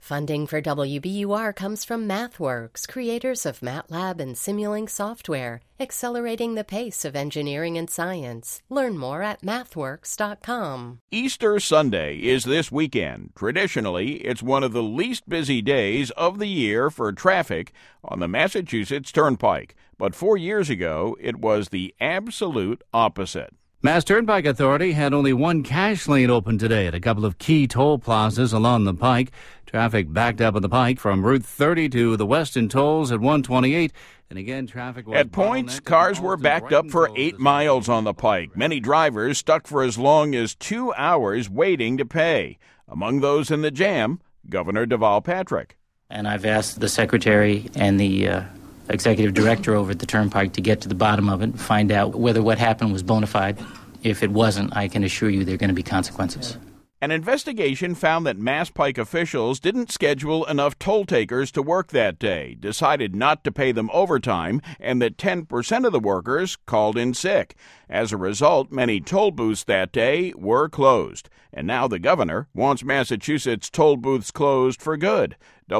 Funding for WBUR comes from MathWorks, creators of MATLAB and Simulink software, accelerating the pace of engineering and science. Learn more at mathworks.com. Easter Sunday is this weekend. Traditionally, it's one of the least busy days of the year for traffic on the Massachusetts Turnpike. But 4 years ago, it was the absolute opposite. Mass Turnpike Authority had only one cash lane open today at a couple of key toll plazas along the pike. Traffic backed up on the pike from Route 30 to the Weston tolls at 128. And again, traffic was at points, cars were backed up for 8 miles on the pike. Many drivers stuck for as long as 2 hours waiting to pay. Among those in the jam, Governor Deval Patrick. And I've asked the Secretary and the Executive Director over at the Turnpike to get to the bottom of it and find out whether what happened was bona fide. If it wasn't, I can assure you there are going to be consequences. An investigation found that Mass Pike officials didn't schedule enough toll takers to work that day, decided not to pay them overtime, and that 10% of the workers called in sick. As a result, many toll booths that day were closed. And now the governor wants Massachusetts toll booths closed for good.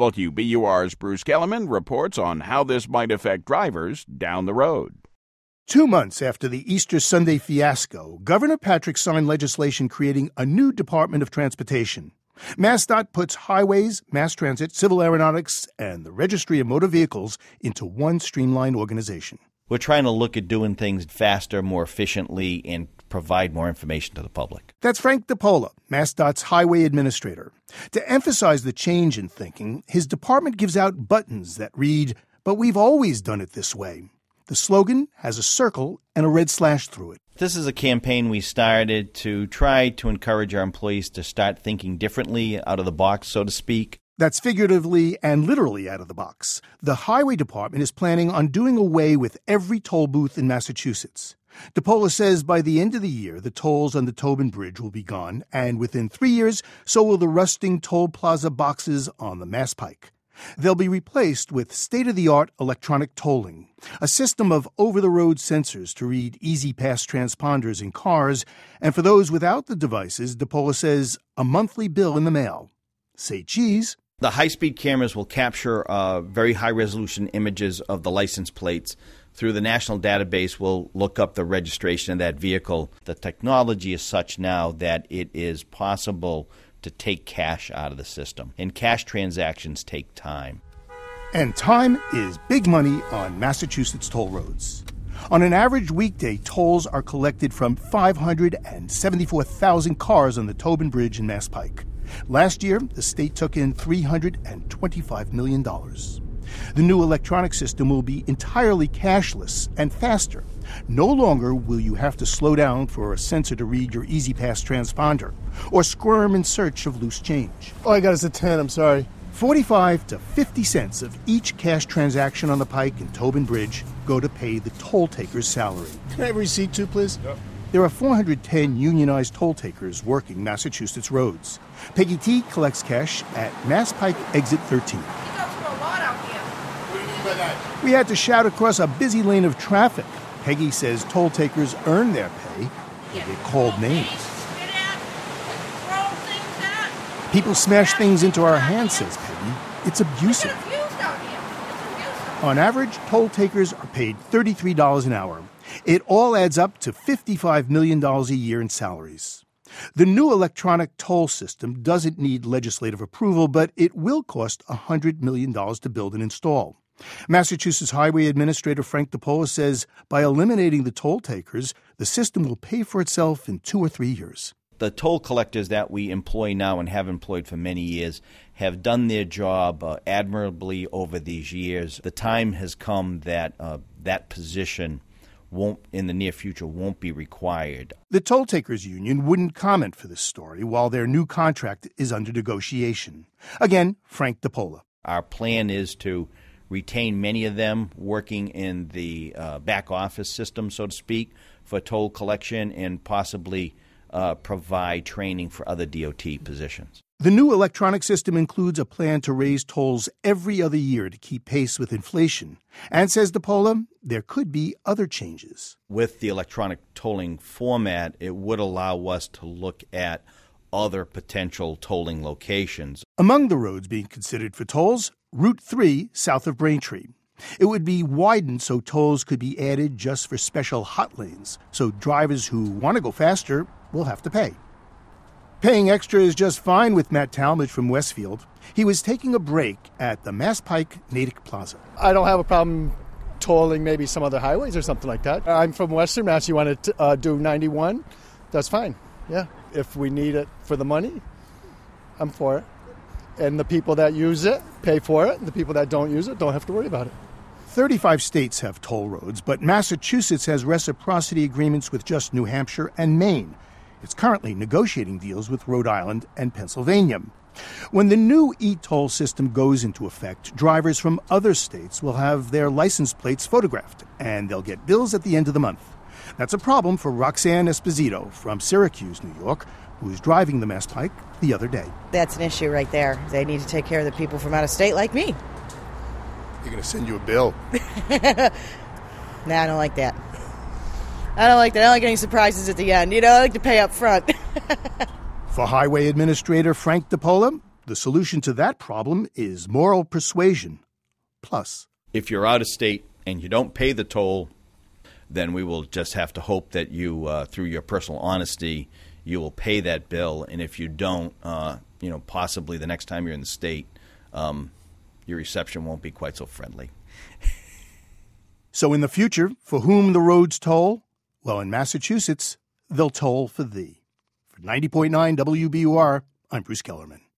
WBUR's Bruce Kellerman reports on how this might affect drivers down the road. 2 months after the Easter Sunday fiasco, Governor Patrick signed legislation creating a new Department of Transportation. MassDOT puts highways, mass transit, civil aeronautics, and the Registry of Motor Vehicles into one streamlined organization. We're trying to look at doing things faster, more efficiently, and provide more information to the public. That's Frank DePola, MassDOT's highway administrator. To emphasize the change in thinking, his department gives out buttons that read, "But we've always done it this way." The slogan has a circle and a red slash through it. This is a campaign we started to try to encourage our employees to start thinking differently, out of the box, so to speak. That's figuratively and literally out of the box. The Highway Department is planning on doing away with every toll booth in Massachusetts. DePola says by the end of the year, the tolls on the Tobin Bridge will be gone, and within 3 years, so will the rusting toll plaza boxes on the Mass Pike. They'll be replaced with state-of-the-art electronic tolling, a system of over-the-road sensors to read Easy Pass transponders in cars, and for those without the devices, DePola says, a monthly bill in the mail. Say cheese. The high-speed cameras will capture very high-resolution images of the license plates. Through the national database, we'll look up the registration of that vehicle. The technology is such now that it is possible to take cash out of the system. And cash transactions take time. And time is big money on Massachusetts toll roads. On an average weekday, tolls are collected from 574,000 cars on the Tobin Bridge in Mass Pike. Last year, the state took in $325 million. The new electronic system will be entirely cashless and faster. No longer will you have to slow down for a sensor to read your Easy Pass transponder or squirm in search of loose change. All I got is a 10, I'm sorry. 45 to 50 cents of each cash transaction on the Pike and Tobin Bridge go to pay the toll taker's salary. Can I have a receipt too, please? Yep. There are 410 unionized toll takers working Massachusetts roads. Peggy T collects cash at Mass Pike Exit 13. We had to shout across a busy lane of traffic. Peggy says toll takers earn their pay when they called names. People smash things into our hands, says Peggy. It's abusive. On average, toll takers are paid $33 an hour. It all adds up to $55 million a year in salaries. The new electronic toll system doesn't need legislative approval, but it will cost $100 million to build and install. Massachusetts Highway Administrator Frank DePola says by eliminating the toll takers, the system will pay for itself in 2 or 3 years. The toll collectors that we employ now and have employed for many years have done their job admirably over these years. The time has come that that position in the near future won't be required. The Toll Takers Union wouldn't comment for this story while their new contract is under negotiation. Again, Frank DePola. Our plan is to retain many of them working in the back office system, so to speak, for toll collection and possibly provide training for other DOT positions. The new electronic system includes a plan to raise tolls every other year to keep pace with inflation. And, says DePola, there could be other changes. With the electronic tolling format, it would allow us to look at other potential tolling locations. Among the roads being considered for tolls, Route 3 south of Braintree. It would be widened so tolls could be added just for special hot lanes, so drivers who want to go faster will have to pay. Paying extra is just fine with Matt Talmadge from Westfield. He was taking a break at the Mass Pike Natick Plaza. I don't have a problem tolling maybe some other highways or something like that. I'm from Western Mass. You want to do 91? That's fine. Yeah. If we need it for the money, I'm for it. And the people that use it pay for it. The people that don't use it don't have to worry about it. 35 states have toll roads, but Massachusetts has reciprocity agreements with just New Hampshire and Maine. It's currently negotiating deals with Rhode Island and Pennsylvania. When the new e-toll system goes into effect, drivers from other states will have their license plates photographed, and they'll get bills at the end of the month. That's a problem for Roxanne Esposito from Syracuse, New York, who was driving the Mass Pike the other day. That's an issue right there. They need to take care of the people from out of state like me. They're going to send you a bill. Nah, I don't like that. I don't like that. I don't like any surprises at the end. You know, I like to pay up front. For Highway Administrator Frank DePola, the solution to that problem is moral persuasion. Plus, if you're out of state and you don't pay the toll, then we will just have to hope that you, through your personal honesty, you will pay that bill. And if you don't, possibly the next time you're in the state, your reception won't be quite so friendly. So in the future, for whom the roads toll? Well, in Massachusetts, they'll toll for thee. For 90.9 WBUR, I'm Bruce Kellerman.